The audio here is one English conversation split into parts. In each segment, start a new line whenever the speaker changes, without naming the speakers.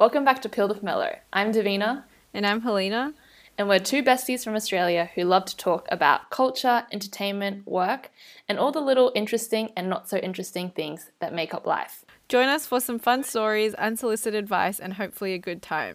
Welcome back to Peeled with Mellow. I'm Davina.
And I'm Helena.
And we're two besties from Australia who love to talk about culture, entertainment, work, and all the little interesting and not so interesting things that make up life.
Join us for some fun stories, unsolicited advice, and hopefully a good time.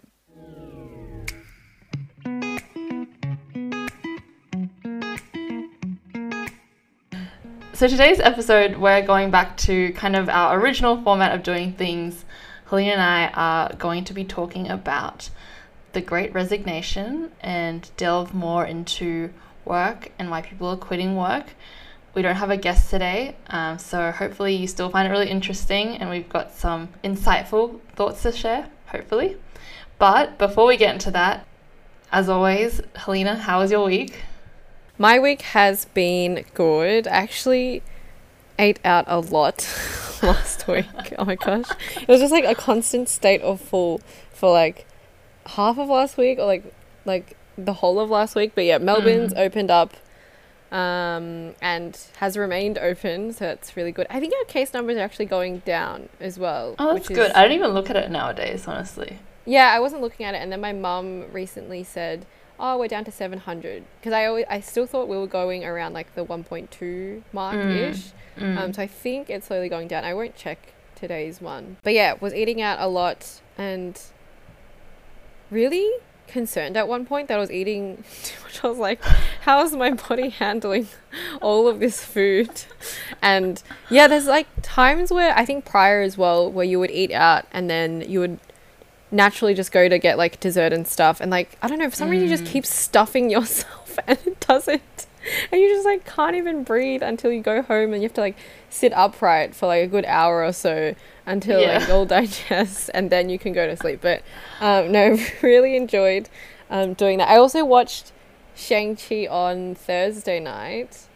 So today's episode, we're going back to kind of our original format of doing things. Helena and I are going to be talking about the Great Resignation and delve more into work and why people are quitting work. We don't have a guest today, so hopefully you still find it really interesting and we've got some insightful thoughts to share, hopefully. But before we get into that, as always, Helena, how was your week?
My week has been good. I actually ate out a lot last week. Oh my gosh. It was just like a constant state of full for like half of last week or like the whole of last week. But yeah, Melbourne's opened up and has remained open, so it's really good. I think our case numbers are actually going down as well.
Oh, that's good. I don't even look at it nowadays, honestly.
Yeah, I wasn't looking at it, and then my mum recently said, oh, we're down to 700, because I still thought we were going around like the 1.2 mark-ish. So I think it's slowly going down. I won't check today's one. But yeah, was eating out a lot and really concerned at one point that I was eating too much. I was like, how is my body handling all of this food? And yeah, there's like times where I think prior as well where you would eat out and then you would naturally just go to get like dessert and stuff, and like I don't know, for some reason you just keep stuffing yourself and it doesn't, and you just like can't even breathe until you go home, and you have to like sit upright for like a good hour or so until like it all digests, and then you can go to sleep. But no, really enjoyed doing that. I also watched Shang-Chi on Thursday night.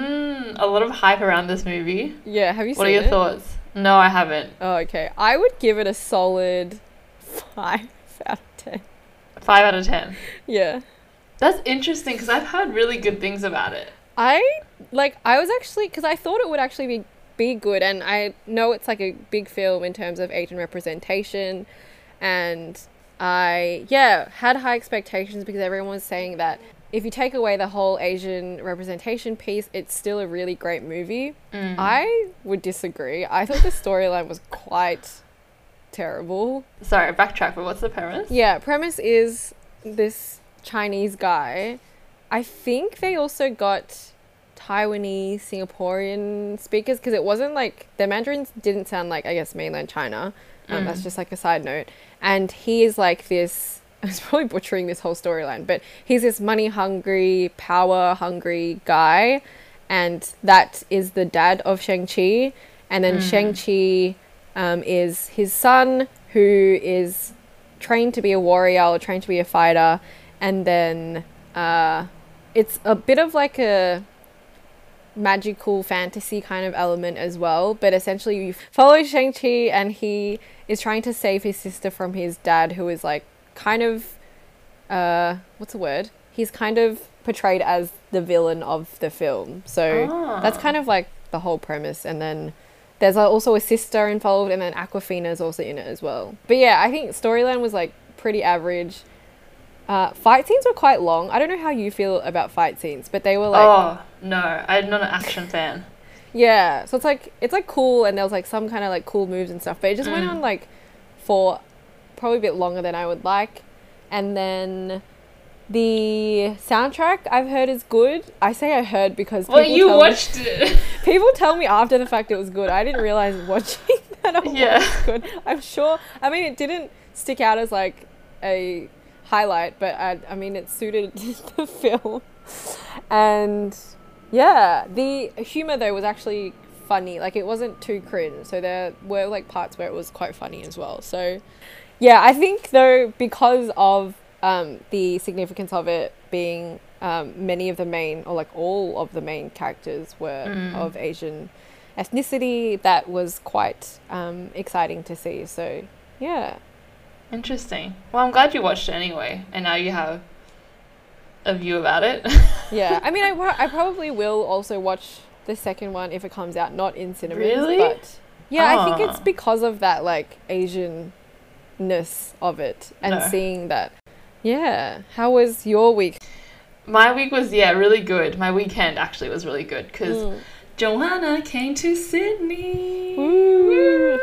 A lot of hype around this movie.
Yeah, have you seen it?
What are your thoughts? No, I haven't.
Oh, okay. I would give it a solid 5 out of 10.
5 out of 10.
Yeah.
That's interesting because I've heard really good things about it.
I was actually, because I thought it would actually be good, and I know it's like a big film in terms of Asian representation, and I had high expectations because everyone was saying that if you take away the whole Asian representation piece, it's still a really great movie. I would disagree. I thought the storyline was quite terrible.
Sorry, backtrack, but what's the premise?
Yeah, premise is this Chinese guy. I think they also got Taiwanese, Singaporean speakers, because it wasn't like, the Mandarins didn't sound like, I guess, mainland China. That's just like a side note. And he is like this, I was probably butchering this whole storyline, but he's this money-hungry, power-hungry guy, and that is the dad of Shang-Chi. And then Shang-Chi is his son, who is trained to be a warrior or trained to be a fighter, and then it's a bit of like a magical fantasy kind of element as well, but essentially you follow Shang-Chi and he is trying to save his sister from his dad, who is like kind of what's the word? He's kind of portrayed as the villain of the film. So that's kind of like the whole premise, and then there's also a sister involved, and then Awkwafina is also in it as well. But yeah, I think storyline was like pretty average. Fight scenes were quite long. I don't know how you feel about fight scenes, but they were like...
Oh, no. I'm not an action fan.
Yeah, so it's like cool, and there was like some kind of like cool moves and stuff, but it just went on like for probably a bit longer than I would like. And then the soundtrack I've heard is good. I say I heard because
watched it.
People tell me after the fact it was good. I didn't realize watching that it was good. I'm sure. I mean, it didn't stick out as like a highlight, but I mean, it suited the film. And yeah, the humor though was actually funny. Like, it wasn't too cringe. So there were like parts where it was quite funny as well. So yeah, I think though, because of the significance of it being many of the main, or like all of the main characters were of Asian ethnicity, that was quite exciting to see. So yeah.
Interesting. Well, I'm glad you watched it anyway, and now you have a view about it.
Yeah, I mean, I probably will also watch the second one if it comes out, not in cinemas.
Really?
But yeah, I think it's because of that like Asian ness of it and
No.
seeing that. Yeah. How was your week?
My week was, really good. My weekend actually was really good because Joanna came to Sydney.
Woo.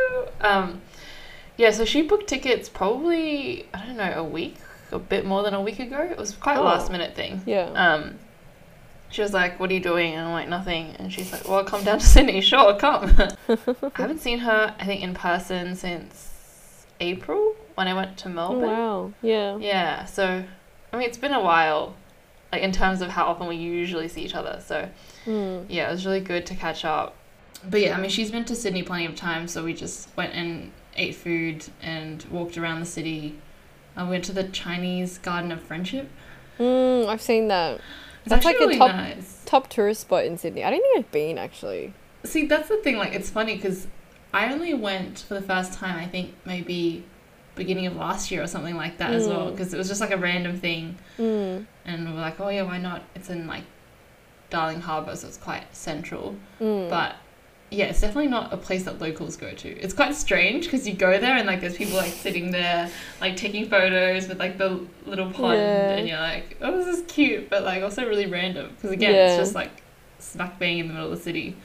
So she booked tickets probably, I don't know, a bit more than a week ago. It was quite a last minute thing.
Yeah.
She was like, what are you doing? And I'm like, nothing. And she's like, well, come down to Sydney. Sure, come. I haven't seen her, I think, in person since April when I went to
Oh,
Melbourne.
wow. Yeah.
Yeah, so, I mean, it's been a while, like, in terms of how often we usually see each other. So, yeah, it was really good to catch up. But yeah, I mean, she's been to Sydney plenty of times, so we just went and ate food and walked around the city. I went to the Chinese Garden of Friendship.
I've seen that.
It's
That's
actually
like a
really nice.
top tourist spot in Sydney. I don't think I've been, actually.
See, that's the thing, like, it's funny because I only went for the first time, I think, maybe beginning of last year or something like that as well, because it was just, like, a random thing. And we were like, oh, yeah, why not? It's in, like, Darling Harbour, so it's quite central. But yeah, it's definitely not a place that locals go to. It's quite strange because you go there and like there's people like sitting there like taking photos with like the little pond and you're like, oh, this is cute, but like also really random because again it's just like smack bang in the middle of the city.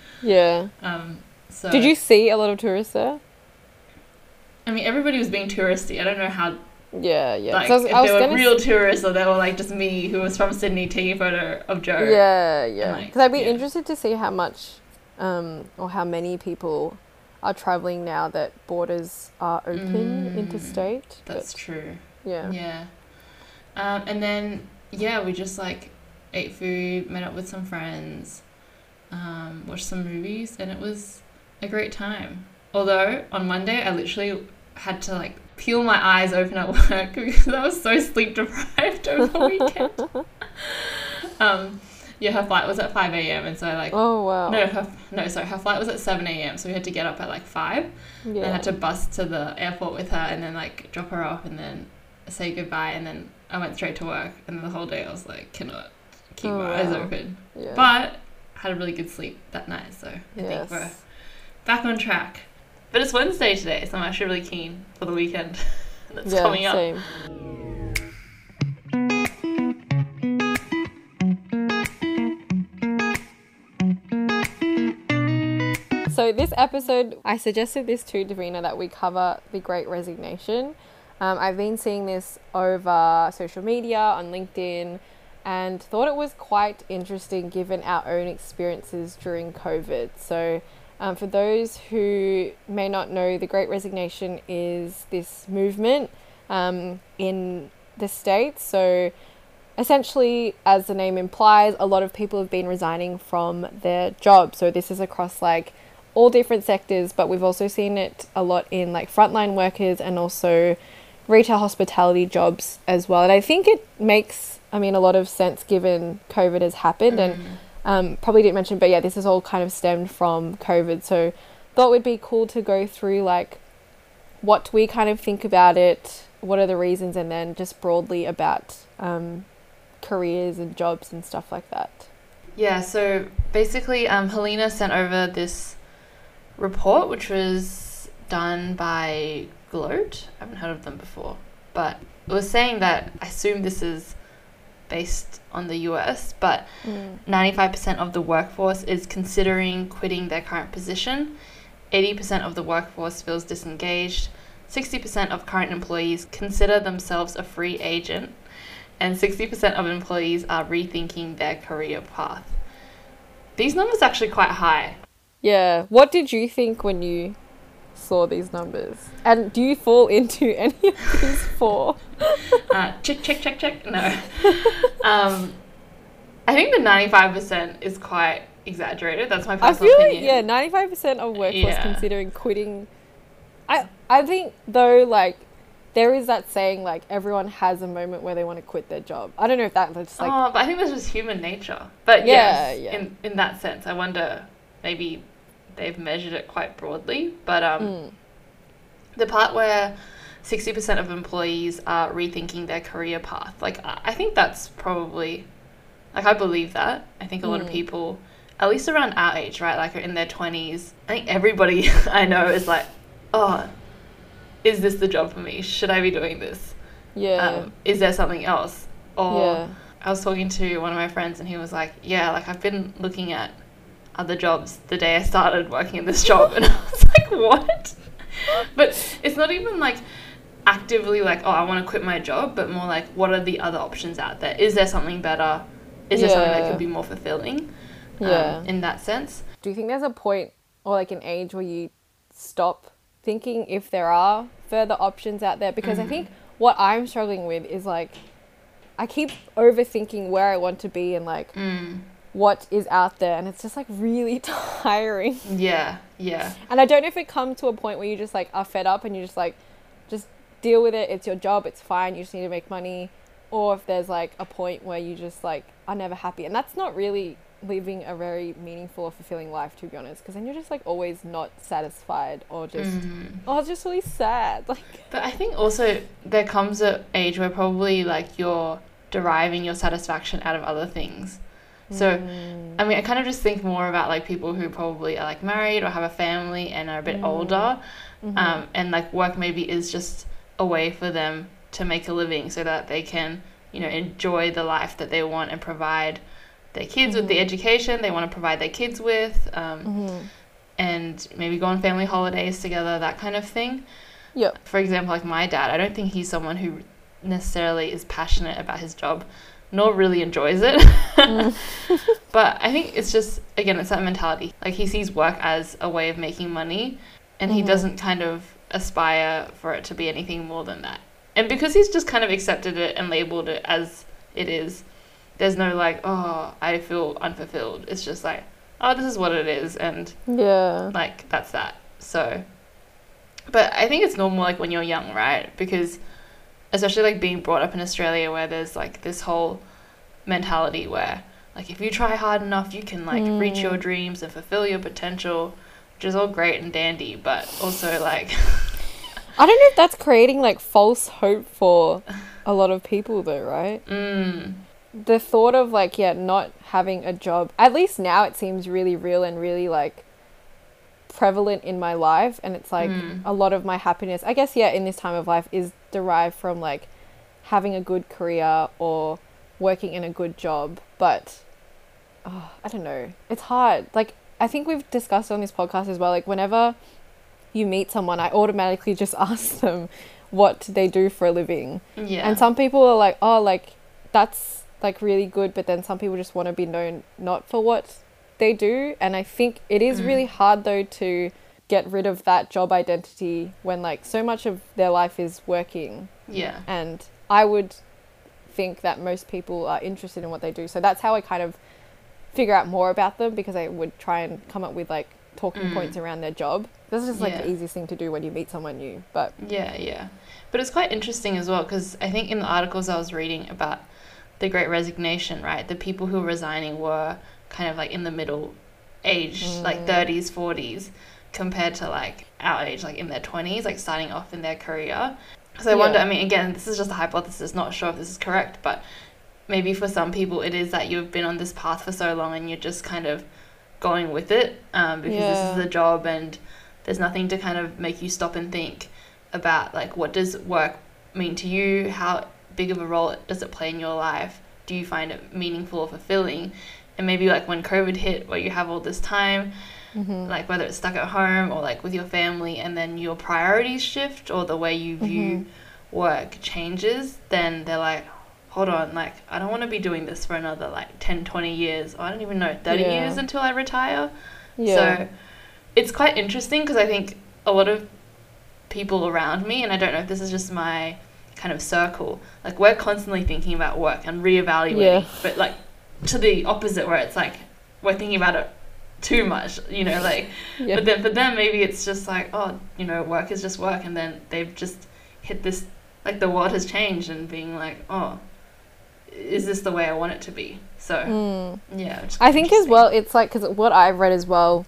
So
did you see a lot of tourists there?
I mean, everybody was being touristy. I don't know how. Like,
So
if they were real tourists or they were like just me who was from Sydney taking a photo of Joe.
Because I'd be interested to see how much or how many people are traveling now that borders are open interstate.
That's true.
Yeah.
And then we just like ate food, met up with some friends, watched some movies, and it was a great time. Although on Monday I literally had to like peel my eyes open at work because I was so sleep deprived over the weekend. Her flight was at 5 a.m. and so like her flight was at 7 a.m. so we had to get up at like 5 and I had to bus to the airport with her and then like drop her off and then say goodbye, and then I went straight to work, and then the whole day I was like cannot keep my eyes open, but had a really good sleep that night, so I think we're back on track. But it's Wednesday today, so I'm actually really keen for the weekend that's coming up.
Same. So this episode, I suggested this to Davina that we cover the Great Resignation. I've been seeing this over social media, on LinkedIn, and thought it was quite interesting given our own experiences during COVID. So for those who may not know, the Great Resignation is this movement in the States. So essentially, as the name implies, a lot of people have been resigning from their jobs. So this is across like all different sectors, but we've also seen it a lot in like frontline workers and also retail hospitality jobs as well. And I think it makes, a lot of sense given COVID has happened and probably didn't mention, but yeah, this is all kind of stemmed from COVID. So thought it would be cool to go through like what we kind of think about it, what are the reasons, and then just broadly about careers and jobs and stuff like that.
Yeah, so basically Helena sent over this report which was done by Gloat. I haven't heard of them before, but it was saying that, I assume this is based on the US, but 95% of the workforce is considering quitting their current position, 80% of the workforce feels disengaged, 60% of current employees consider themselves a free agent, and 60% of employees are rethinking their career path. These numbers are actually quite high.
Yeah. What did you think when you saw these numbers? And do you fall into any of these four?
Check. No. I think the 95% is quite exaggerated. That's my personal opinion.
95% of workforce considering quitting. I think though, like, there is that saying, like, everyone has a moment where they want to quit their job. I don't know if that's like...
but I think that's just human nature. But in that sense, I wonder, maybe they've measured it quite broadly. But the part where 60% of employees are rethinking their career path, like, I think that's probably... Like, I believe that. I think a lot of people, at least around our age, right, like, are in their 20s. I think everybody I know is like, oh... is this the job for me? Should I be doing this?
Yeah.
Is there something else? Or
Yeah.
I was talking to one of my friends and he was like, yeah, like I've been looking at other jobs the day I started working in this job. And I was like, what? But it's not even like actively like, oh, I want to quit my job, but more like, what are the other options out there? Is there something better? Is there something that could be more fulfilling? In that sense.
Do you think there's a point or like an age where you stop thinking if there are further options out there? Because I think what I'm struggling with is like, I keep overthinking where I want to be and like what is out there, and it's just like really tiring.
Yeah.
And I don't know if it comes to a point where you just like are fed up and you just like, just deal with it. It's your job. It's fine. You just need to make money. Or if there's like a point where you just like are never happy, and that's not really living a very meaningful or fulfilling life, to be honest, because then you're just like always not satisfied or just it's just really sad. Like,
but I think also there comes an age where probably like you're deriving your satisfaction out of other things. So I mean, I kind of just think more about like people who probably are like married or have a family and are a bit older, and like work maybe is just a way for them to make a living so that they can, you know, enjoy the life that they want and provide their kids with the education they want to provide their kids with, and maybe go on family holidays together, that kind of thing.
yeah.
For example, like my dad, I don't think he's someone who necessarily is passionate about his job, nor really enjoys it. But I think it's just, again, it's that mentality. Like he sees work as a way of making money, and he doesn't kind of aspire for it to be anything more than that. And because he's just kind of accepted it and labeled it as it is, there's no like, oh, I feel unfulfilled. It's just like, oh, this is what it is, and like that's that. So, but I think it's normal like when you're young, right? Because especially like being brought up in Australia where there's like this whole mentality where like if you try hard enough you can like reach your dreams and fulfill your potential, which is all great and dandy, but also like
I don't know if that's creating like false hope for a lot of people though, right? The thought of like not having a job, at least now it seems really real and really like prevalent in my life, and it's like a lot of my happiness, I guess, in this time of life is derived from like having a good career or working in a good job. But I don't know, it's hard. Like I think we've discussed on this podcast as well, like whenever you meet someone, I automatically just ask them what they do for a living. And some people are like, oh, like that's like really good, but then some people just want to be known not for what they do. And I think it is really hard though to get rid of that job identity when like so much of their life is working. And I would think that most people are interested in what they do, so that's how I kind of figure out more about them, because I would try and come up with like talking points around their job. This is just like the easiest thing to do when you meet someone new. But
but it's quite interesting as well, because I think in the articles I was reading about the Great Resignation, right, the people who were resigning were kind of like in the middle age, like 30s, 40s, compared to like our age, like in their 20s, like starting off in their career. So I wonder, I mean, again, this is just a hypothesis, not sure if this is correct, but maybe for some people it is that you've been on this path for so long and you're just kind of going with it, because this is the job and there's nothing to kind of make you stop and think about like, what does work mean to you? How big of a role does it play in your life? Do you find it meaningful or fulfilling? And maybe like when COVID hit, where you have all this time, like whether it's stuck at home or like with your family, and then your priorities shift or the way you view work changes, then they're like, hold on, like I don't want to be doing this for another like 10, 20 years, or I don't even know, 30 years until I retire. So it's quite interesting, because I think a lot of people around me, and I don't know if this is just my kind of circle, like we're constantly thinking about work and reevaluating, but like to the opposite, where it's like we're thinking about it too much, you know, like but then for them maybe it's just like, oh, you know, work is just work, and then they've just hit this, like the world has changed, and being like, oh, is this the way I want it to be? So
I think as well, it's like, because what I've read as well,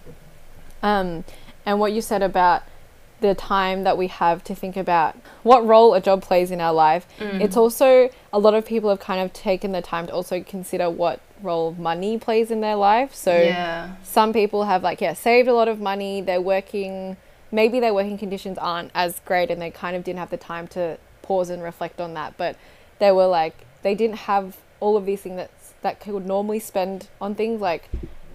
and what you said about the time that we have to think about what role a job plays in our life, it's also, a lot of people have kind of taken the time to also consider what role money plays in their life. So some people have like saved a lot of money, they're working maybe their working conditions aren't as great and they kind of didn't have the time to pause and reflect on that, but they were like, they didn't have all of these things that could normally spend on things like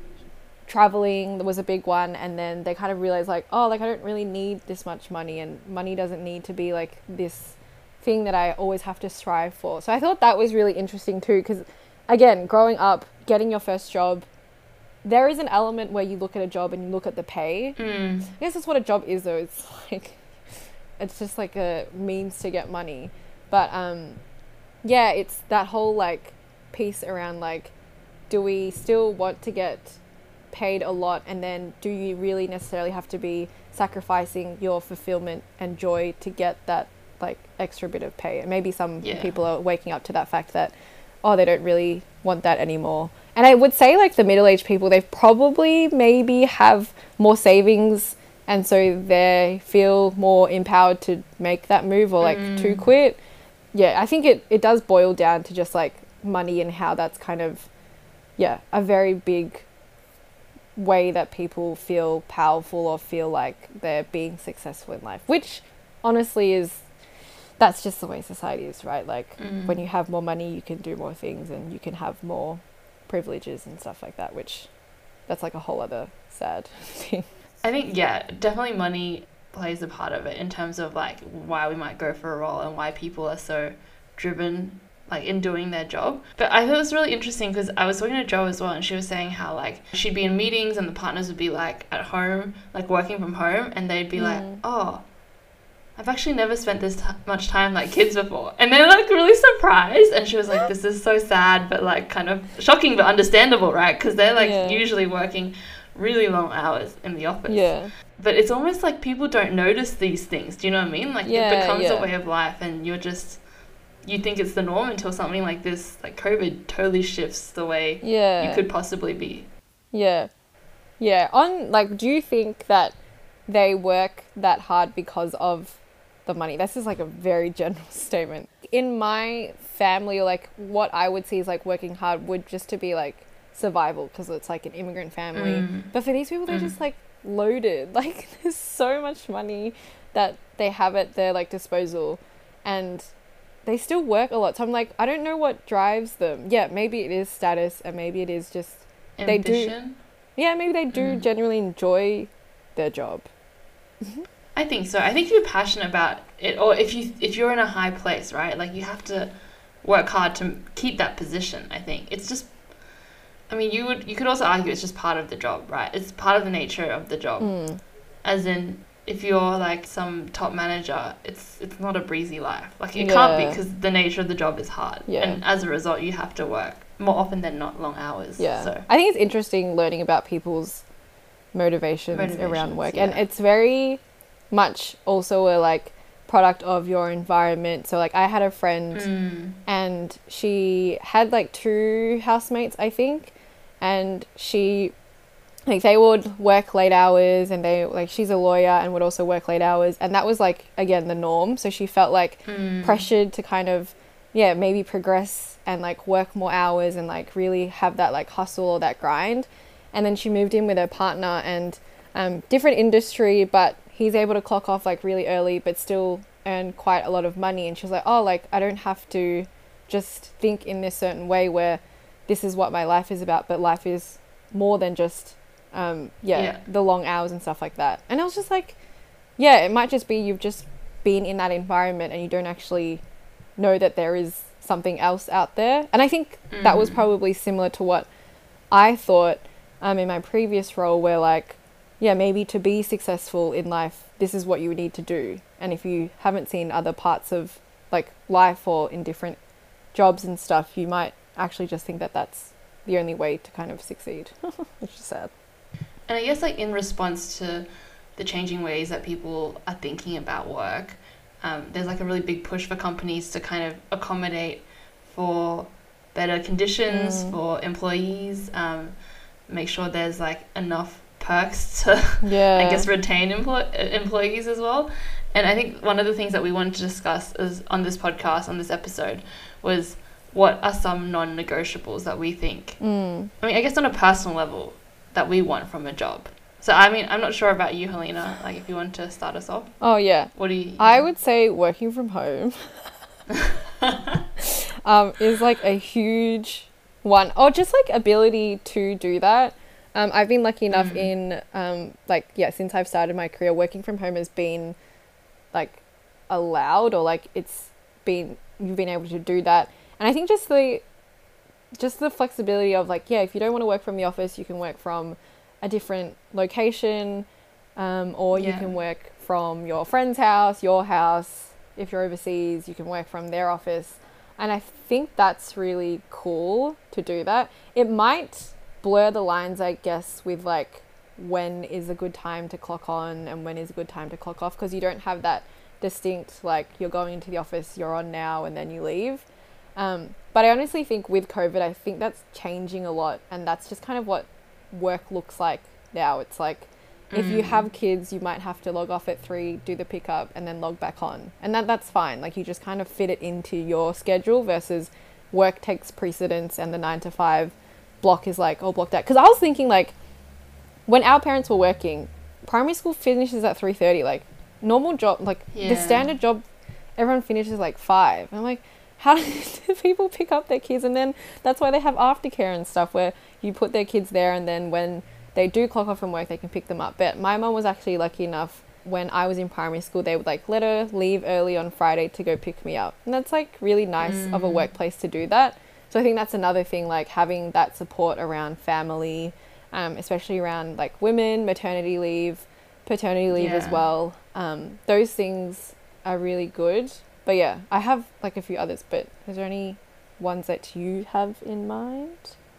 traveling was a big one, and then they kind of realized like, oh, like I don't really need this much money, and money doesn't need to be like this thing that I always have to strive for. So I thought that was really interesting too, because again, growing up, getting your first job, there is an element where you look at a job and you look at the pay. I guess that's what a job is though. It's like, it's just like a means to get money. But yeah, it's that whole like piece around like, do we still want to get paid a lot, and then do you really necessarily have to be sacrificing your fulfillment and joy to get that like extra bit of pay? And maybe some people are waking up to that fact that, oh, they don't really want that anymore. And I would say like the middle-aged people, they probably maybe have more savings, and so they feel more empowered to make that move or like to quit. Yeah, I think it does boil down to just like money and how that's kind of, a very big way that people feel powerful or feel like they're being successful in life, which honestly that's just the way society is, right? Like when you have more money, you can do more things and you can have more privileges and stuff like that, which that's like a whole other sad thing.
I think, definitely money plays a part of it in terms of like why we might go for a role and why people are so driven like in doing their job. But I thought it was really interesting because I was talking to Jo as well, and she was saying how like she'd be in meetings and the partners would be like at home, like working from home, and they'd be like, oh, I've actually never spent this much time like kids before. And they're like really surprised, and she was like, this is so sad but like kind of shocking but understandable, right? Because they're like usually working really long hours in the office. But it's almost like people don't notice these things, do you know what I mean? Like it becomes a way of life, and you think it's the norm until something like this, like COVID, totally shifts the way you could possibly be.
On like, do you think that they work that hard because of the money? This is like a very general statement. In my family, like what I would see is like working hard would just to be like survival, because it's like an immigrant family. But for these people, they're just like loaded. Like there's so much money that they have at their like disposal, and they still work a lot. So I'm like, I don't know what drives them. Yeah, maybe it is status, and maybe it is just
ambition.
Maybe they do genuinely enjoy their job.
I think so. I think if you're passionate about it, or if you're in a high place, right? Like you have to work hard to keep that position. I think it's just, I mean, you could also argue it's just part of the job, right? It's part of the nature of the job. As in, if you're like some top manager, it's not a breezy life. Like it can't be, because the nature of the job is hard. And as a result, you have to work more often than not long hours. So
I think it's interesting learning about people's motivations around work. And it's very much also a like product of your environment. So like I had a friend and she had like 2 housemates, I think, and she like they would work late hours, and they like, she's a lawyer and would also work late hours, and that was like again the norm. So she felt like pressured to kind of maybe progress and like work more hours and like really have that like hustle or that grind. And then she moved in with her partner, and different industry, but he's able to clock off like really early but still earn quite a lot of money. And she was like, oh, like I don't have to just think in this certain way where this is what my life is about, but life is more than just the long hours and stuff like that. And I was just like, it might just be you've just been in that environment and you don't actually know that there is something else out there. And I think that was probably similar to what I thought in my previous role, where like, maybe to be successful in life, this is what you need to do. And if you haven't seen other parts of like life or in different jobs and stuff, you might actually just think that that's the only way to kind of succeed, which is sad.
And I guess like in response to the changing ways that people are thinking about work, there's like a really big push for companies to kind of accommodate for better conditions for employees, make sure there's like enough perks to I guess retain employees as well. And I think one of the things that we wanted to discuss is on this podcast, on this episode, was what are some non-negotiables that we think, I mean, I guess on a personal level, that we want from a job. So, I mean, I'm not sure about you, Helena. Like, if you want to start us off,
Oh, yeah.
what do you?
I would say working from home is like a huge one, or just like ability to do that. I've been lucky enough in since I've started my career, working from home has been like allowed, or like you've been able to do that. And I think just the flexibility of like, yeah, if you don't want to work from the office, you can work from a different location, or you can work from your friend's house, your house. If you're overseas, you can work from their office. And I think that's really cool to do that. It might blur the lines, I guess, with like when is a good time to clock on and when is a good time to clock off, because you don't have that distinct, like, you're going into the office, you're on now, and then you leave. But I honestly think with COVID, I think that's changing a lot, and that's just kind of what work looks like now. It's like, if you have kids, you might have to log off at 3, do the pickup, and then log back on. And that's fine. Like, you just kind of fit it into your schedule, versus work takes precedence and the 9 to 5 block is like all blocked out. Because I was thinking, like, when our parents were working, primary school finishes at 3:30. Like, normal job, like the standard job, everyone finishes like 5. And I'm like, how do people pick up their kids? And then that's why they have aftercare and stuff, where you put their kids there, and then when they do clock off from work, they can pick them up. But my mum was actually lucky enough, when I was in primary school, they would like let her leave early on Friday to go pick me up. And that's like really nice of a workplace to do that. So I think that's another thing, like having that support around family, especially around like women, maternity leave, paternity leave as well. Those things are really good. But yeah, I have like a few others, but is there any ones that you have in mind?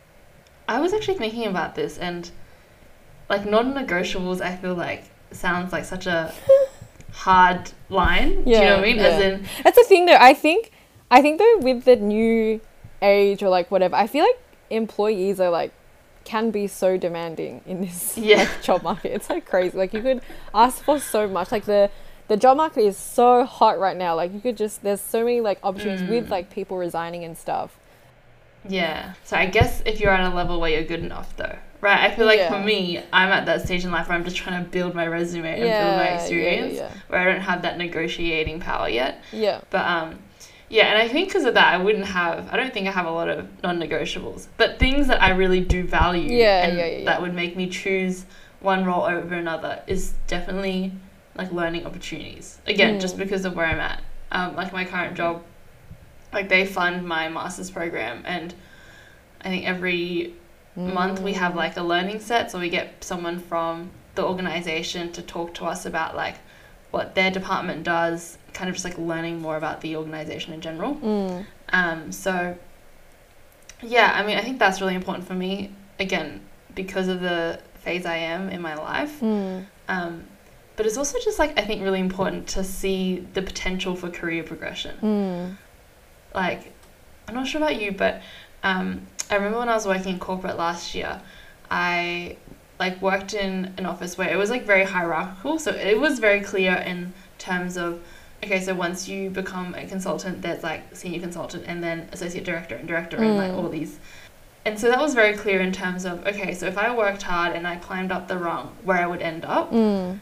I was actually thinking about this, and like non-negotiables, I feel like sounds like such a hard line. Do you know what I mean? As in,
that's the thing though. I think though, with the new age or like whatever, I feel like employees are like, can be so demanding in this like, job market. It's like crazy. Like, you could ask for so much. Like the job market is so hot right now. Like, you could just, there's so many like opportunities with like people resigning and stuff.
Yeah. So I guess if you're at a level where you're good enough though, right? I feel like for me, I'm at that stage in life where I'm just trying to build my resume and build my experience, where I don't have that negotiating power yet.
Yeah.
But and I think because of that, I don't think I have a lot of non-negotiables, but things that I really do value that would make me choose one role over another is definitely like learning opportunities. Again, just because of where I'm at. Like my current job, like they fund my master's program, and I think every month we have like a learning set, so we get someone from the organization to talk to us about like what their department does, kind of just like learning more about the organization in general. So yeah, I mean, I think that's really important for me, again, because of the phase I am in my life. But it's also just like, I think really important to see the potential for career progression. Like, I'm not sure about you, but I remember when I was working in corporate last year, I like worked in an office where it was like very hierarchical. So it was very clear in terms of, okay, so once you become a consultant, there's like senior consultant and then associate director and director and like all these. And so that was very clear in terms of, okay, so if I worked hard and I climbed up the rung, where I would end up,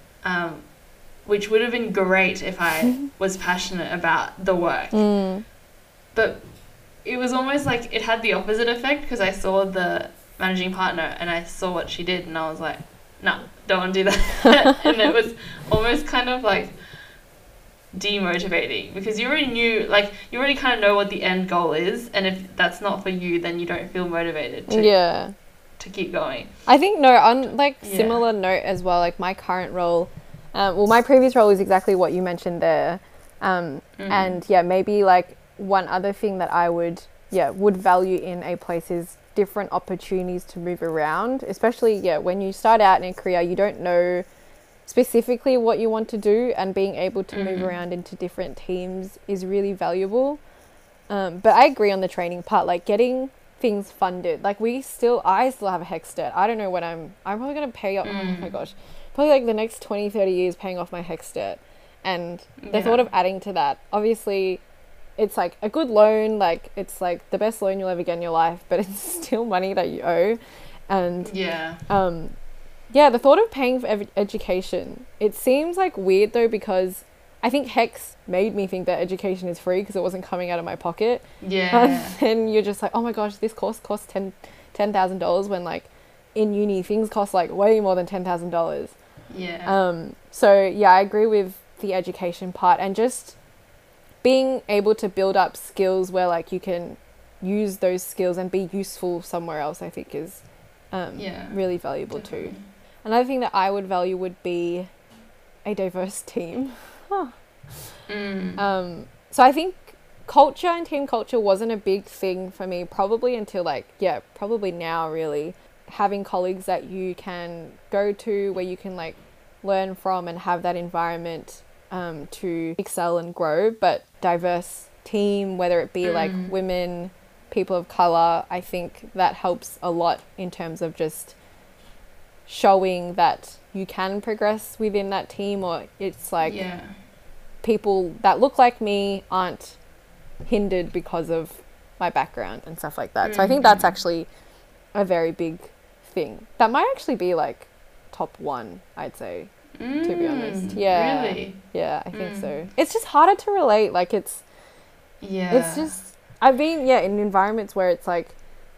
which would have been great if I was passionate about the work. But it was almost like it had the opposite effect, because I saw the managing partner and I saw what she did, and I was like, no, don't want to do that. And it was almost kind of like demotivating, because you already kind of know what the end goal is, and if that's not for you, then you don't feel motivated to keep going.
I think on like similar note as well, like my current role, my previous role is exactly what you mentioned there, and maybe like one other thing that I would value in a place is different opportunities to move around, especially when you start out in a career, you don't know specifically what you want to do, and being able to move around into different teams is really valuable. But I agree on the training part, like getting things funded. Like I still have a HECS debt. I don't know when I'm probably going to pay off, oh my gosh, probably like the next 20-30 years paying off my HECS debt. And the thought of adding to that, obviously it's like a good loan, like it's like the best loan you'll ever get in your life, but it's still money that you owe. And Yeah, the thought of paying for education, it seems like weird though, because I think Hex made me think that education is free because it wasn't coming out of my pocket.
Yeah.
And you're just like, oh my gosh, this course costs $10,000 when like in uni things cost like way more than $10,000.
Yeah.
So yeah, I agree with the education part, and just being able to build up skills where like you can use those skills and be useful somewhere else, I think is really valuable
Definitely.
too. Another thing that I would value would be a diverse team. So I think culture and team culture wasn't a big thing for me probably until probably now really. Having colleagues that you can go to, where you can like learn from and have that environment to excel and grow. But diverse team, whether it be like women, people of color, I think that helps a lot in terms of just showing that you can progress within that team, or it's like people that look like me aren't hindered because of my background and stuff like that. So I think that's actually a very big thing. That might actually be like top one, I'd say, to be honest. Yeah.
Really?
Yeah, I think so. It's just harder to relate. Like it's just, I've been, in environments where it's like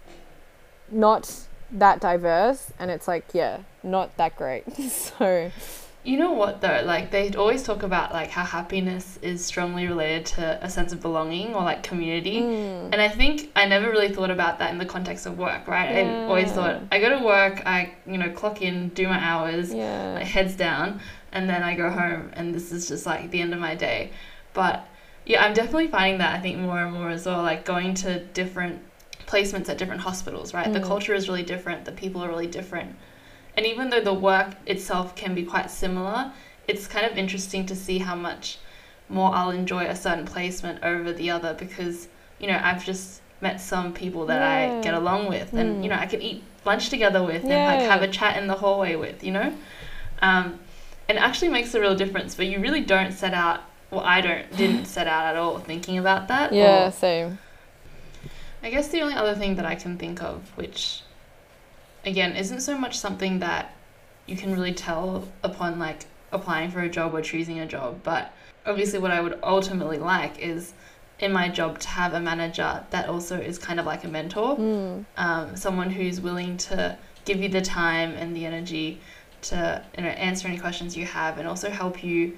not that diverse and it's like, not that great. So
you know what though, like they always talk about like how happiness is strongly related to a sense of belonging or like community, and I think I never really thought about that in the context of work, right? I always thought I go to work, I clock in, do my hours, my head's down, and then I go home and this is just like the end of my day. But yeah, I'm definitely finding that I think more and more as well, like going to different placements at different hospitals, right? The culture is really different, the people are really different. And even though the work itself can be quite similar, it's kind of interesting to see how much more I'll enjoy a certain placement over the other, because, I've just met some people that I get along with and, I can eat lunch together with and like have a chat in the hallway with, and it actually makes a real difference, but you really don't set out, well, didn't set out at all thinking about that.
Yeah, same.
I guess the only other thing that I can think of, which again isn't so much something that you can really tell upon like applying for a job or choosing a job, but obviously what I would ultimately like is in my job to have a manager that also is kind of like a mentor, someone who's willing to give you the time and the energy to answer any questions you have, and also help you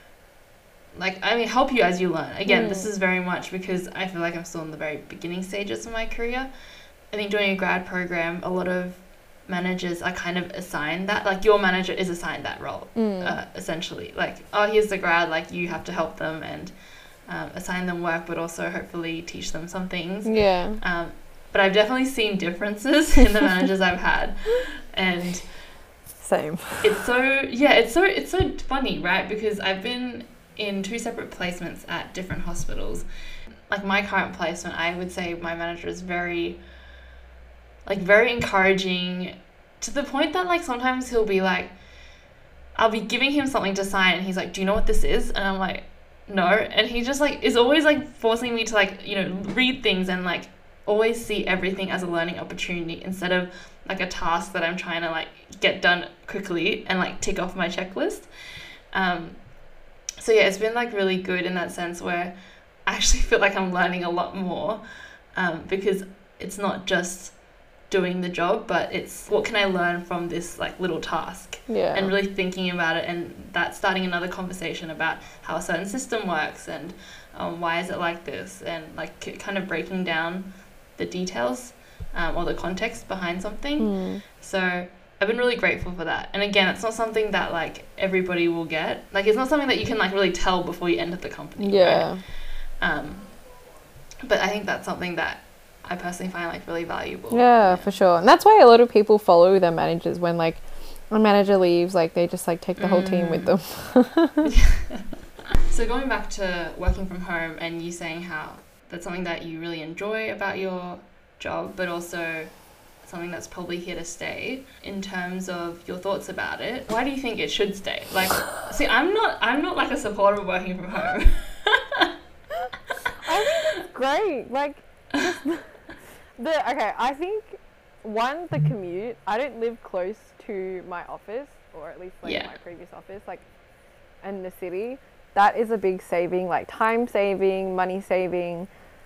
help you as you learn. Again, this is very much because I feel like I'm still in the very beginning stages of my career. I think doing a grad program, a lot of managers are kind of assigned that, like your manager is assigned that role, essentially, like, oh, here's the grad, like you have to help them and assign them work, but also hopefully teach them some things. But I've definitely seen differences in the managers I've had, and
same.
It's so funny, right? Because I've been in 2 separate placements at different hospitals. Like my current placement, I would say my manager is very encouraging, to the point that like sometimes he'll be like, I'll be giving him something to sign and he's like, do you know what this is? And I'm like, no. And he just like is always like forcing me to like, read things and like always see everything as a learning opportunity instead of like a task that I'm trying to like get done quickly and like tick off my checklist. So yeah, it's been like really good in that sense, where I actually feel like I'm learning a lot more, because it's not just doing the job, but it's what can I learn from this like little task, and really thinking about it, and that starting another conversation about how a certain system works and why is it like this, and like kind of breaking down the details or the context behind something. So I've been really grateful for that. And again, it's not something that like everybody will get. Like it's not something that you can like really tell before you enter the company. Right? But I think that's something that I personally find like really valuable.
Yeah, for sure. And that's why a lot of people follow their managers. When like a manager leaves, like they just like take the whole team with them.
So going back to working from home and you saying how that's something that you really enjoy about your job, but also something that's probably here to stay, in terms of your thoughts about it, why do you think it should stay? Like, see, I'm not like a supporter of working from home.
I think it's great. Like, I think the commute. I don't live close to my office, or at least like
Yeah.
my previous office, like in the city, that is a big saving, like time saving, money saving.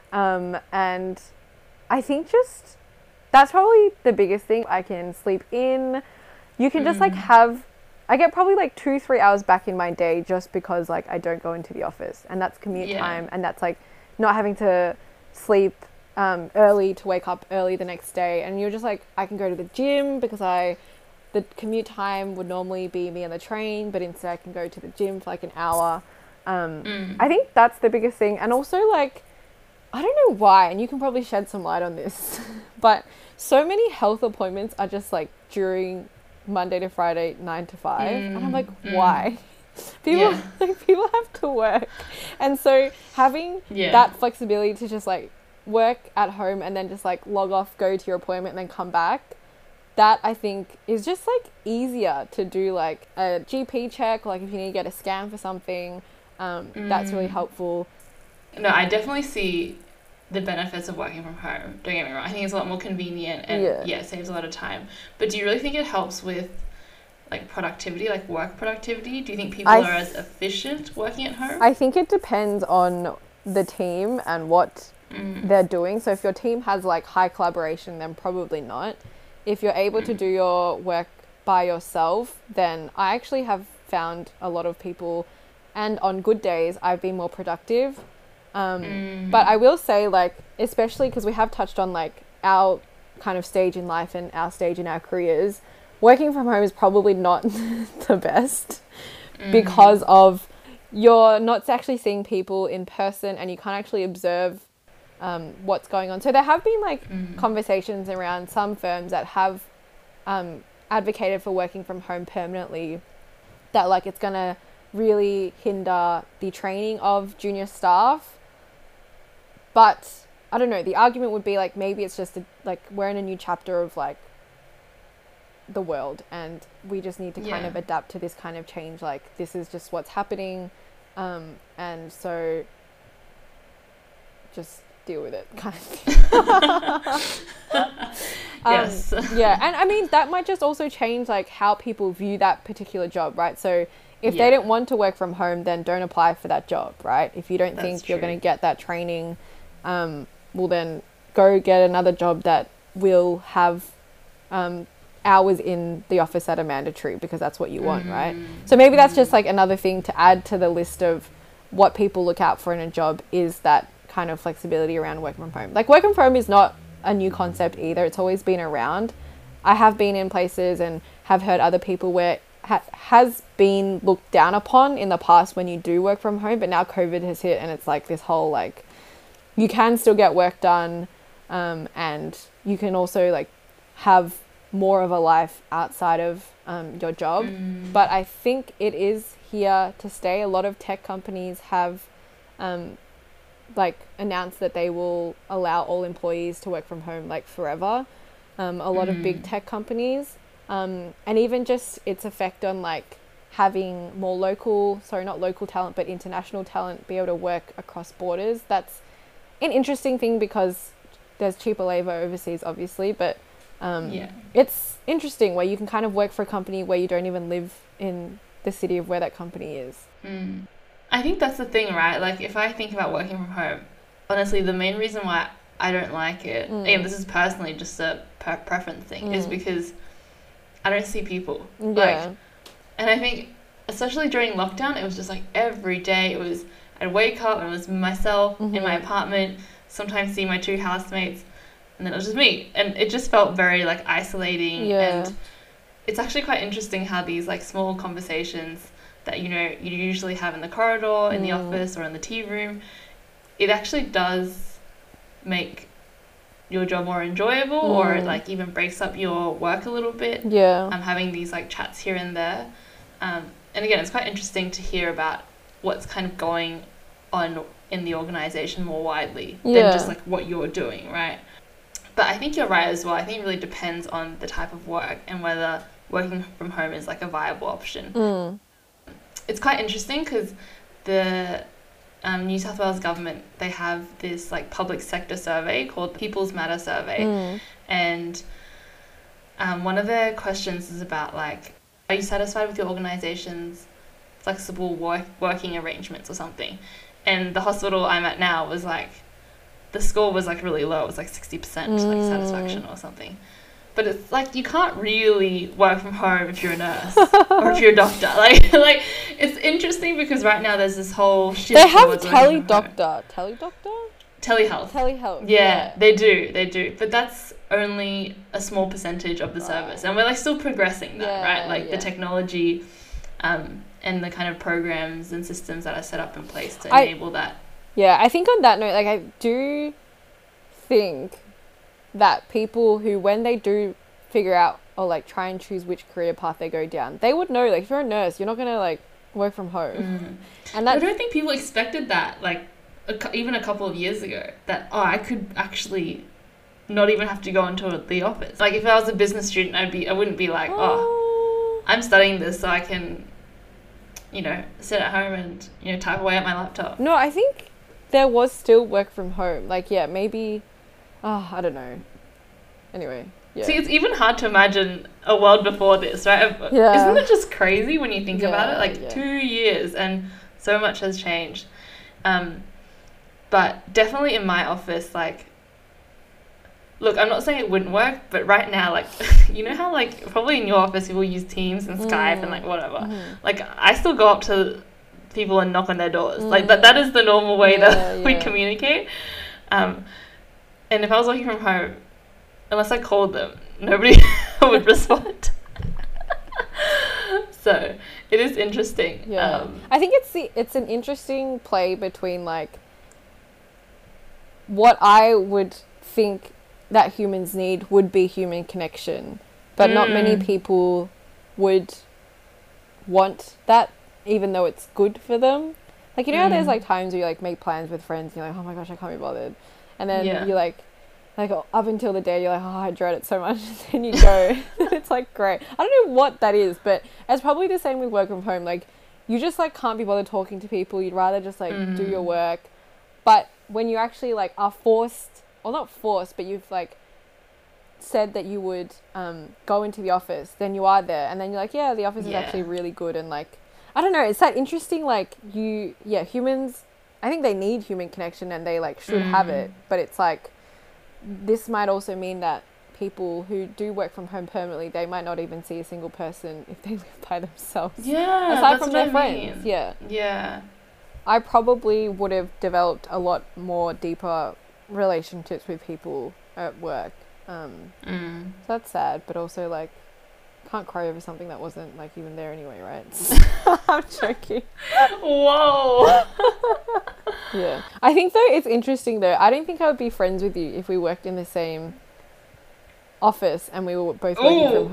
And I think just that's probably the biggest thing. I can sleep in. You can just like I get probably like 2-3 hours back in my day just because like I don't go into the office, and that's commute time, and that's like not having to sleep early to wake up early the next day. And you're just like, I can go to the gym because the commute time would normally be me on the train, but instead I can go to the gym for like an hour. I think that's the biggest thing. And also like, I don't know why, and you can probably shed some light on this, but so many health appointments are just like during Monday to Friday, 9 to 5. And I'm like, why? People have to work. And so having that flexibility to just like work at home and then just like log off, go to your appointment and then come back, that I think is just like easier to do, like a GP check, or like if you need to get a scan for something, that's really helpful.
No, I definitely see the benefits of working from home. Don't get me wrong. I think it's a lot more convenient and it saves a lot of time. But do you really think it helps with like productivity, like work productivity? Do you think people are as efficient working at home?
I think it depends on the team and what they're doing. So if your team has like high collaboration, then probably not. If you're able to do your work by yourself, then I actually have found a lot of people, and on good days I've been more productive. But I will say, like, especially because we have touched on like our kind of stage in life and our stage in our careers, working from home is probably not the best because of you're not actually seeing people in person, and you can't actually observe what's going on. So there have been like conversations around some firms that have advocated for working from home permanently, that like it's going to really hinder the training of junior staff. But I don't know, the argument would be like, maybe it's just like we're in a new chapter of like the world, and we just need to kind of adapt to this kind of change. Like, this is just what's happening, and so just deal with it, kind of thing.
Yes.
Yeah, and I mean that might just also change like how people view that particular job, right? So if they don't want to work from home, then don't apply for that job, right? If you don't think you're going to get that training, well then go get another job that will have hours in the office that are mandatory, because that's what you want, right? So maybe that's just like another thing to add to the list of what people look out for in a job, is that kind of flexibility around working from home. Like, working from home is not a new concept either. It's always been around. I have been in places and have heard other people where has been looked down upon in the past when you do work from home, but now COVID has hit, and it's like this whole like, you can still get work done, and you can also like have more of a life outside of your job. But I think it is here to stay. A lot of tech companies have like announced that they will allow all employees to work from home like forever. A lot of big tech companies, and even just its effect on like having more not local talent, but international talent be able to work across borders. That's an interesting thing because there's cheaper labor overseas, obviously, but it's interesting where you can kind of work for a company where you don't even live in the city of where that company is.
I think that's the thing, right? Like, if I think about working from home, honestly, the main reason why I don't like it, again, this is personally just a preference thing, is because I don't see people. Like, and I think, especially during lockdown, it was just like every day I'd wake up and it was myself in my apartment, sometimes see my 2 housemates, and then it was just me. And it just felt very like isolating. And it's actually quite interesting how these like small conversations that, you know, you usually have in the corridor, in the office, or in the tea room, it actually does make your job more enjoyable, or it like even breaks up your work a little bit. Having these like chats here and there. And again, it's quite interesting to hear about what's kind of going on in the organization more widely than just like what you're doing, right? But I think you're right as well. I think it really depends on the type of work and whether working from home is like a viable option. It's quite interesting because the New South Wales government, they have this like public sector survey called People's Matter Survey. And One of their questions is about like, are you satisfied with your organization's flexible working arrangements or something? And the hospital I'm at now was like, the score was like really low. It was like 60% like satisfaction or something. But it's like you can't really work from home if you're a nurse or if you're a doctor. Like it's interesting because right now there's this whole shift.
They have teledoctor. Telehealth.
Yeah, they do. But that's only a small percentage of the service, and we're like still progressing that, right? Like the technology, and the kind of programs and systems that are set up in place to enable that.
Yeah, I think on that note, like I do think that people who, when they do figure out or like try and choose which career path they go down, they would know, like if you're a nurse, you're not going to like work from home. And that,
I don't think people expected that, like even a couple of years ago, that, I could actually not even have to go into the office. Like if I was a business student, I wouldn't be like, I'm studying this so I can, sit at home and, type away at my laptop.
No, I think there was still work from home. Like, yeah, maybe, I don't know. Anyway, yeah.
See, it's even hard to imagine a world before this, right?
Yeah.
Isn't it just crazy when you think about it? Like 2 years and so much has changed. But definitely in my office, like, look, I'm not saying it wouldn't work, but right now, like, you know how, like, probably in your office people use Teams and Skype and, like, whatever. Like, I still go up to people and knock on their doors. Like, that is the normal way that we communicate. And if I was working from home, unless I called them, nobody would respond. So, it is interesting.
Yeah. I think it's an interesting play between, like, what I would think that humans need would be human connection, but not many people would want that, even though it's good for them. Like, how there's like times where you like make plans with friends and you're like, oh my gosh, I can't be bothered, and then you're like up until the day you're like, oh, I dread it so much, and then you go. It's like great. I don't know what that is, but it's probably the same with work from home. Like, you just like can't be bothered talking to people. You'd rather just like do your work. But when you actually like are forced, or not forced, but you've like said that you would go into the office, then you are there, and then you're like, yeah, the office is actually really good, and like, I don't know, it's that interesting, like, humans, I think they need human connection and they like should have it, but it's like, this might also mean that people who do work from home permanently, they might not even see a single person if they live by themselves.
Yeah,
aside from their friends.
Yeah.
I probably would have developed a lot more deeper relationships with people at work. So that's sad, but also like, can't cry over something that wasn't like even there anyway, right? I'm joking.
Whoa.
Yeah. I think though it's interesting though. I don't think I would be friends with you if we worked in the same office and we were both working from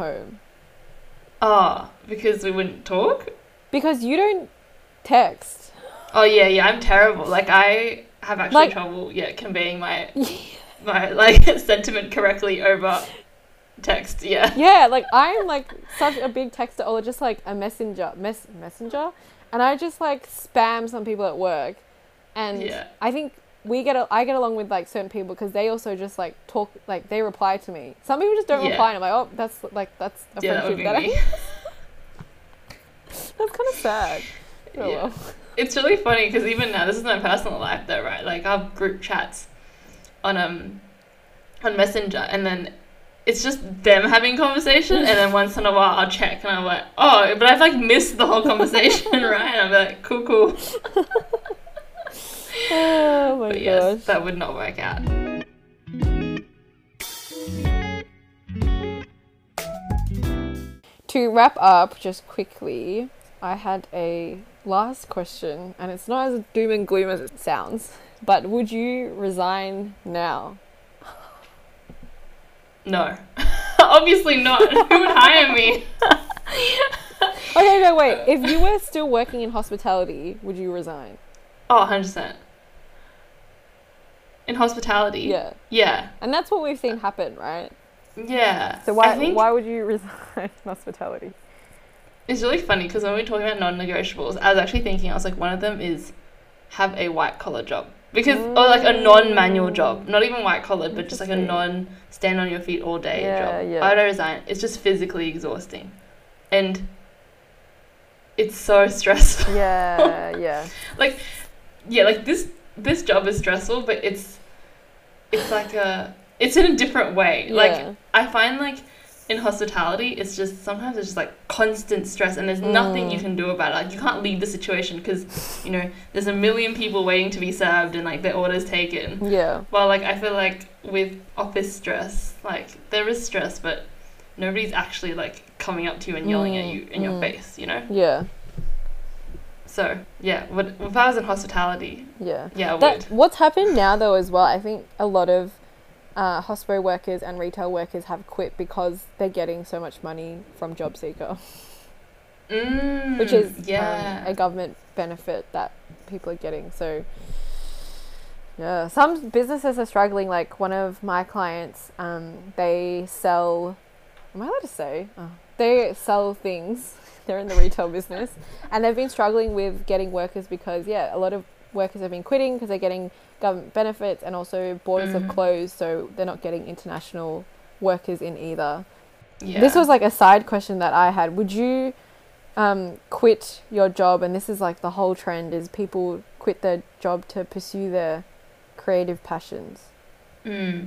home.
Because we wouldn't talk?
Because you don't text.
Oh yeah, I'm terrible. Like, I have actually trouble conveying my like sentiment correctly over text. Yeah,
like I'm like such a big texter, or just like a messenger, and I just like spam some people at work, and I think I get along with like certain people because they also just like talk, like they reply to me. Some people just don't reply, and I'm like, oh, that's a friendship that that's kind of sad. Oh, well.
It's really funny because even now, this is my personal life though, right? Like, I have group chats on Messenger, and then it's just them having conversation, and then once in a while I'll check and I'm like, oh, but I've like missed the whole conversation, right? And I'm like, cool.
Oh my gosh.
Yes, that would not work out.
To wrap up, just quickly, I had a last question, and it's not as doom and gloom as it sounds, but would you resign now?
No. Obviously not. Who would hire me?
Okay, no, wait. If you were still working in hospitality, would you resign?
Oh, 100%. In hospitality?
Yeah.
Yeah.
And that's what we've seen happen, right?
Yeah.
So why would you resign in hospitality?
It's really funny because when we were talking about non-negotiables, I was actually thinking, I was like, one of them is have a white-collar job. Because, or like a non-manual job, not even white collar, but just like a
Interesting.
non-stand on your feet all day
Yeah,
job.
yeah.
Why would I resign? It's just physically exhausting. And it's so stressful.
Yeah, yeah.
Like, yeah, like this job is stressful, but it's like it's in a different way.
Yeah.
Like, I find like in hospitality, it's just sometimes it's just like constant stress, and there's nothing you can do about it. Like, you can't leave the situation because, you know, there's a million people waiting to be served and like their orders taken.
Yeah.
Well, like, I feel like with office stress, like, there is stress, but nobody's actually like coming up to you and yelling at you in your face, you know?
Yeah.
So yeah, if I was in hospitality,
Yeah.
yeah, I would.
What's happened now though as well, I think a lot of hospo workers and retail workers have quit because they're getting so much money from JobSeeker, which is a government benefit that people are getting. So yeah, some businesses are struggling. Like one of my clients, they sell, am I allowed to say? Oh. They sell things. They're in the retail business, and they've been struggling with getting workers because, yeah, a lot of workers have been quitting because they're getting government benefits, and also borders have closed, so they're not getting international workers in either. Yeah. This was like a side question that I had. Would you quit your job? And this is like the whole trend is people quit their job to pursue their creative passions.
You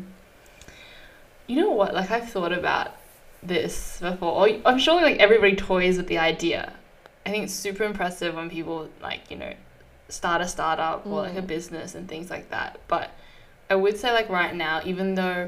know what? Like, I've thought about this before. I'm sure like everybody toys with the idea. I think it's super impressive when people like, you know, start a startup or like a business and things like that. But I would say like right now, even though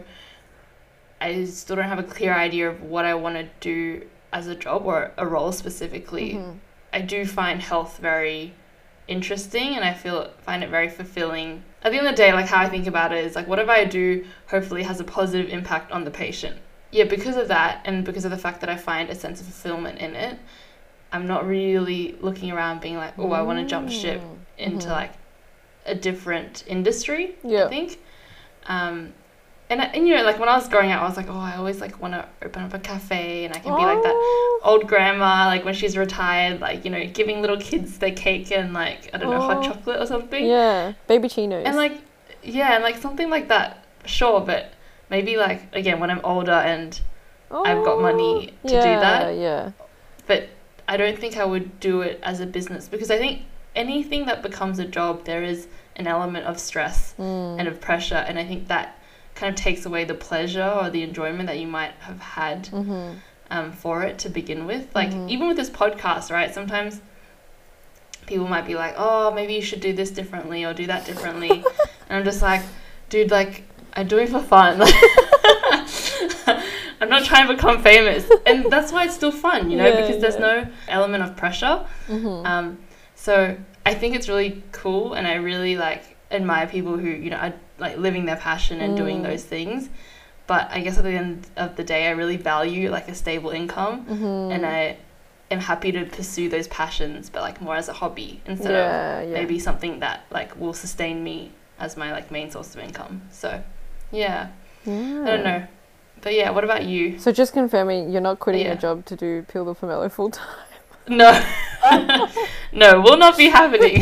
I still don't have a clear idea of what I want to do as a job or a role specifically, I do find health very interesting, and I find it very fulfilling. At the end of the day, like how I think about it is like, whatever I do hopefully has a positive impact on the patient. Yeah, because of that, and because of the fact that I find a sense of fulfillment in it, I'm not really looking around being like, oh, I want to jump ship into like a different industry. I think. And you know, like when I was growing up, I was like, oh, I always like want to open up a cafe, and I can be like that old grandma, like when she's retired, like, you know, giving little kids their cake and like, I don't know, hot chocolate or something.
Yeah, baby chinos.
And like, yeah, and like something like that, sure, but maybe like, again, when I'm older and I've got money to do that.
Yeah.
But I don't think I would do it as a business, because I think anything that becomes a job, there is an element of stress and of pressure, and I think that kind of takes away the pleasure or the enjoyment that you might have had for it to begin with. Like even with this podcast, right? Sometimes people might be like, oh, maybe you should do this differently or do that differently. And I'm just like, dude, like, I'm doing it for fun. I'm not trying to become famous. And that's why it's still fun, you know, because there's no element of pressure. So I think it's really cool, and I really like admire people who, you know, are like living their passion and doing those things. But I guess at the end of the day, I really value like a stable income, and I am happy to pursue those passions, but like more as a hobby instead of maybe something that like will sustain me as my like main source of income. So yeah. I don't know. But yeah, what about you?
So just confirming, you're not quitting your job to do Peel the Pomelo full time?
No. No, will not be happening.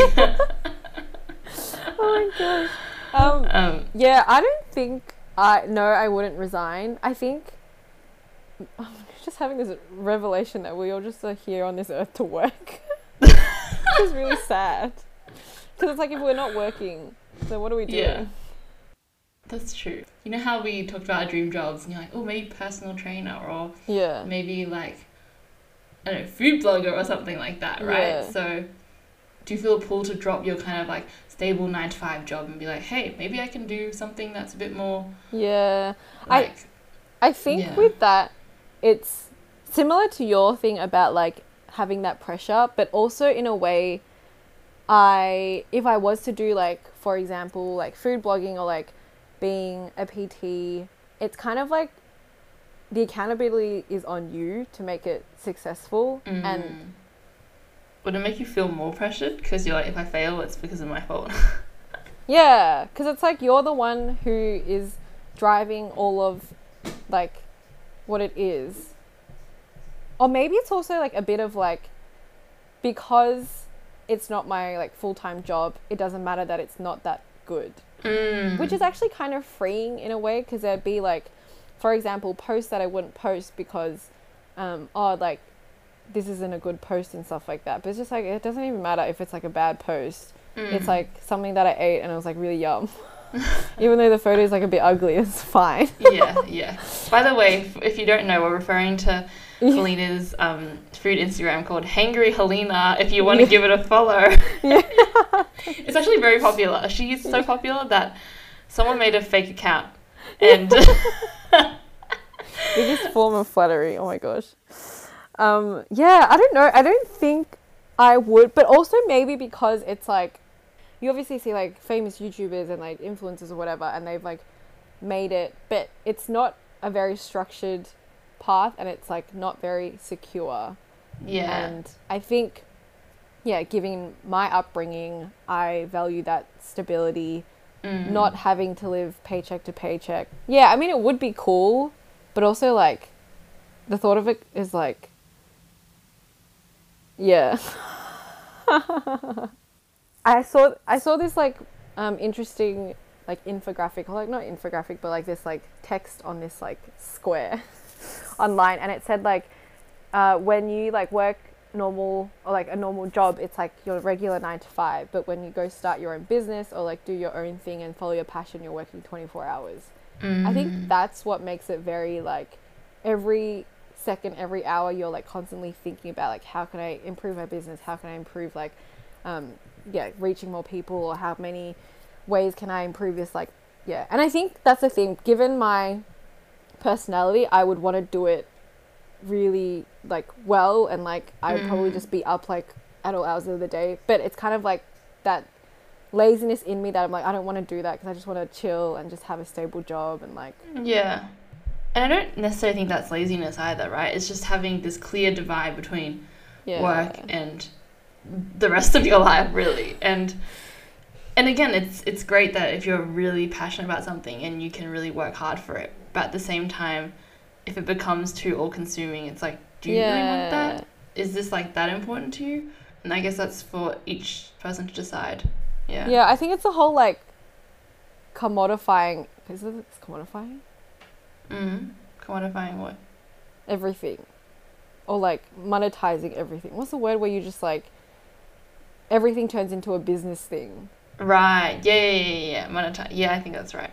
Oh my gosh. Yeah, I don't think I wouldn't resign. I think I'm just having this revelation that we all just are here on this earth to work. It's really sad. Because it's like, if we're not working, then what are we doing?
Yeah. That's true. You know how we talked about our dream jobs and you're like, oh, maybe personal trainer or maybe like, I don't know, food blogger or something like that, right?
Yeah.
So do you feel a pull to drop your kind of like stable 9-to-5 job and be like, hey, maybe I can do something that's a bit more like,
I think with that, it's similar to your thing about like having that pressure, but also in a way, if I was to do like, for example, like food blogging or like being a PT, it's kind of like the accountability is on you to make it successful. And
would it make you feel more pressured because you're like, if I fail, it's because of my fault?
Yeah, because it's like you're the one who is driving all of like what it is. Or maybe it's also like a bit of like, because it's not my like full-time job, it doesn't matter that it's not that good. Which is actually kind of freeing in a way, because there'd be like, for example, posts that I wouldn't post because, like, this isn't a good post and stuff like that. But it's just like, it doesn't even matter if it's like a bad post. It's like something that I ate and it was like really yum. Even though the photo is like a bit ugly, it's fine.
Yeah. By the way, if you don't know, we're referring to Helena's food Instagram called Hangry Helena, if you want to give it a follow. It's actually very popular. She's so popular that someone made a fake account. And
biggest form of flattery. Oh my gosh. Yeah, I don't know. I don't think I would, but also maybe because it's like, you obviously see like famous YouTubers and like influencers or whatever, and they've like made it, but it's not a very structured path, and it's like not very secure. And I think, given my upbringing, I value that stability, not having to live paycheck to paycheck. Yeah, I mean, it would be cool, but also like the thought of it is like, I saw this like interesting like infographic, or like not infographic, but like this like text on this like square online, and it said like when you like work normal or like a normal job, it's like your regular 9 to 5, but when you go start your own business or like do your own thing and follow your passion, you're working 24 hours. I think that's what makes it very like every second, every hour, you're like constantly thinking about like, how can I improve my business, how can I improve like reaching more people, or how many ways can I improve this, like and I think that's the thing, given my personality, I would want to do it really like well, and like I would probably just be up like at all hours of the day, but it's kind of like that laziness in me that I'm like, I don't want to do that, because I just want to chill and just have a stable job and like
and I don't necessarily think that's laziness either, right? It's just having this clear divide between work and the rest of your life, really. And again, it's great that if you're really passionate about something and you can really work hard for it, but at the same time, if it becomes too all-consuming, it's like, do you really want that? Is this like that important to you? And I guess that's for each person to decide.
I think it's a whole like commodifying. Is it commodifying?
Commodifying what?
Everything. Or like monetizing everything. What's the word where you just like everything turns into a business thing?
Right. Yeah. Monetize. Yeah, I think that's right.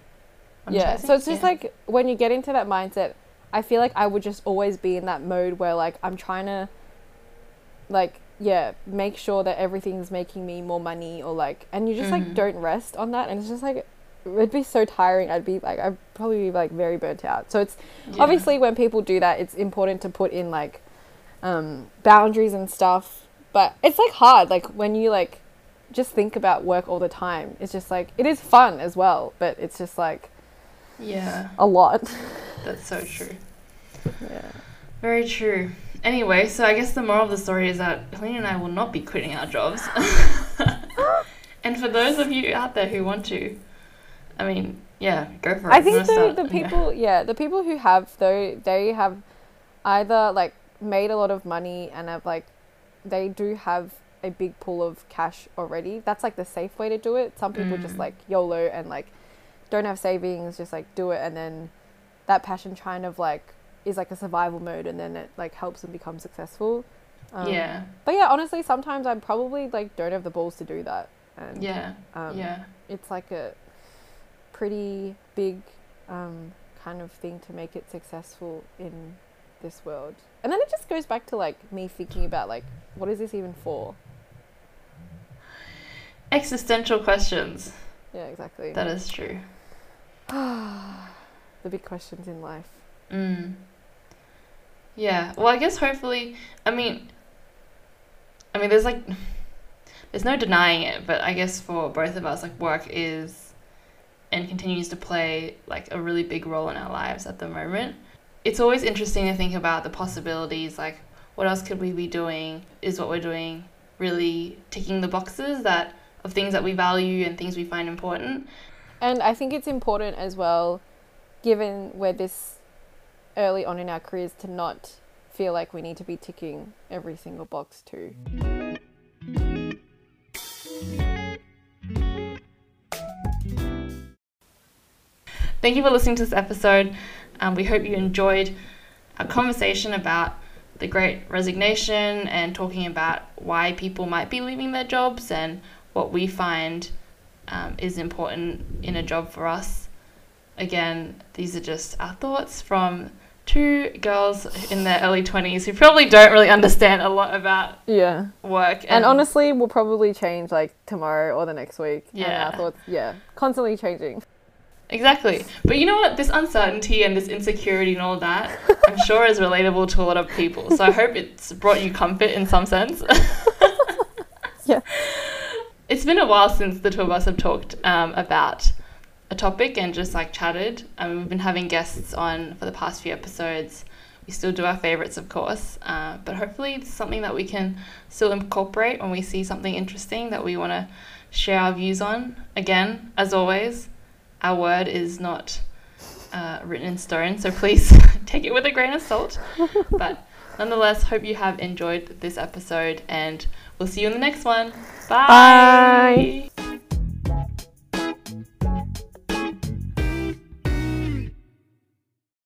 So it's just like when you get into that mindset, I feel like I would just always be in that mode where like I'm trying to like make sure that everything's making me more money, or like, and you just like don't rest on that, and it's just like, it'd be so tiring. I'd probably be like very burnt out. So it's obviously, when people do that, it's important to put in like boundaries and stuff, but it's like hard, like when you like just think about work all the time. It's just like, it is fun as well, but it's just like a lot.
That's so true. Very true. Anyway, so I guess the moral of the story is that Helena and I will not be quitting our jobs. And for those of you out there who want to, I mean, go for it.
I think the people who have, though, they have either like made a lot of money and have like, they do have a big pool of cash already. That's like the safe way to do it. Some people just like YOLO and like don't have savings, just like do it, and then that passion kind of like is like a survival mode, and then it like helps them become successful. But honestly, sometimes I probably like don't have the balls to do that, and it's like a pretty big kind of thing to make it successful in this world. And then it just goes back to like me thinking about like, what is this even for?
Existential questions.
Yeah, exactly.
That is true.
The big questions in life.
Yeah, well, I guess hopefully, I mean there's no denying it, but I guess for both of us, like, work is and continues to play like a really big role in our lives at the moment. It's always interesting to think about the possibilities, like what else could we be doing? Is what we're doing really ticking the boxes that of things that we value and things we find important?
And I think it's important as well, given we're this early on in our careers, to not feel like we need to be ticking every single box too.
thank you for listening to this episode. We hope you enjoyed our conversation about the Great Resignation and talking about why people might be leaving their jobs and what we find is important in a job for us. Again, these are just our thoughts from two girls in their early 20s who probably don't really understand a lot about work.
And honestly, will probably change like tomorrow or the next week.
Yeah.
And our thoughts, constantly changing.
Exactly. But you know what? This uncertainty and this insecurity and all that, I'm sure is relatable to a lot of people. So I hope it's brought you comfort in some sense.
Yeah.
It's been a while since the two of us have talked about a topic and just like chatted. We've been having guests on for the past few episodes. We still do our favorites, of course, but hopefully it's something that we can still incorporate when we see something interesting that we want to share our views on. Again, as always, our word is not written in stone, so please take it with a grain of salt. But nonetheless, hope you have enjoyed this episode, and we'll see you in the next one. Bye!
Bye.